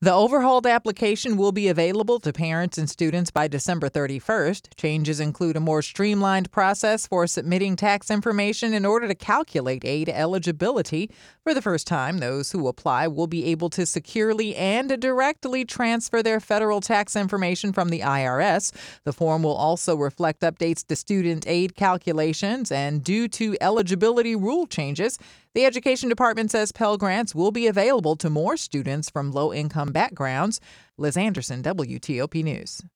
The overhauled application will be available to parents and students by December 31st. Changes include a more streamlined process for submitting tax information in order to calculate aid eligibility. For the first time, those who apply will be able to securely and directly transfer their federal tax information from the IRS. The form will also reflect updates to student aid calculations, and due to eligibility rule changes, the Education Department says Pell Grants will be available to more students from low-income backgrounds. Liz Anderson, WTOP News.